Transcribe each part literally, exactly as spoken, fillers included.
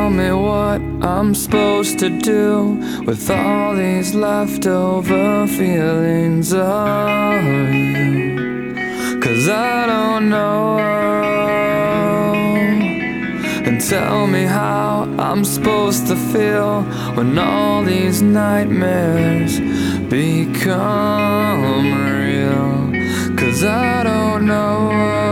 tell me what I'm supposed to do with all these leftover feelings of you, 'cause I don't know. And tell me how I'm supposed to feel when all these nightmares become real, 'cause I don't know.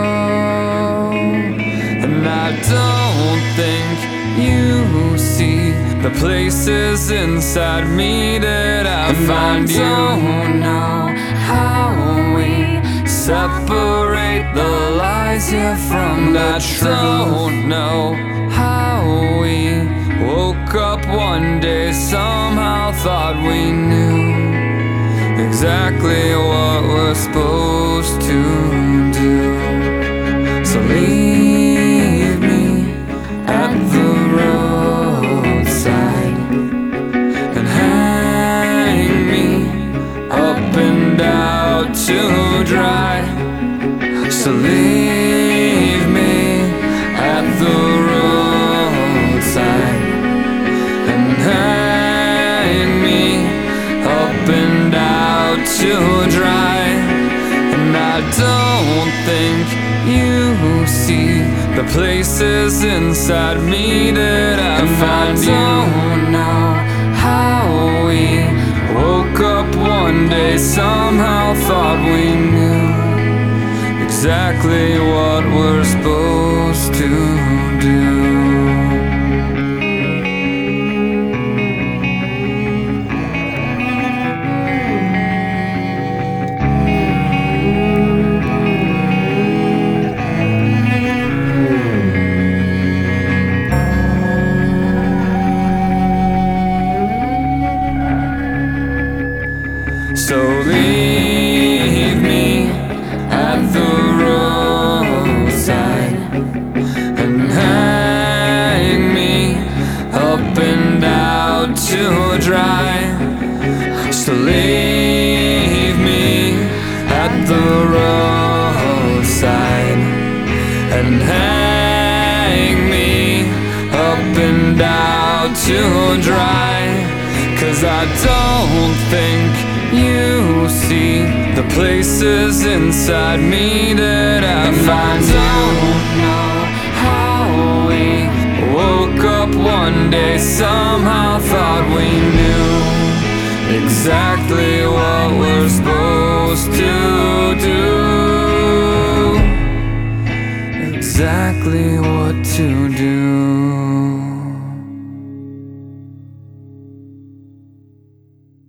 And I don't think you see the places inside me that I find you. I don't know how we separate the lies here from the truth. I don't know how we woke up one day, somehow thought we knew exactly what we're supposed to do. So leave me at the roadside and hang me up and out to dry. So leave me at the roadside and hang me up and out to dry. And I don't think you see the places inside me that I find you. I don't know how we woke up one day, somehow thought we knew exactly what we're supposed to do. So leave me at the roadside and hang me up and out to dry. So leave me at the roadside and hang me up and out to dry, 'cause I don't think you see the places inside me that I find you. I don't know how we woke up one day, somehow thought we knew exactly what we're supposed to do, exactly what to do.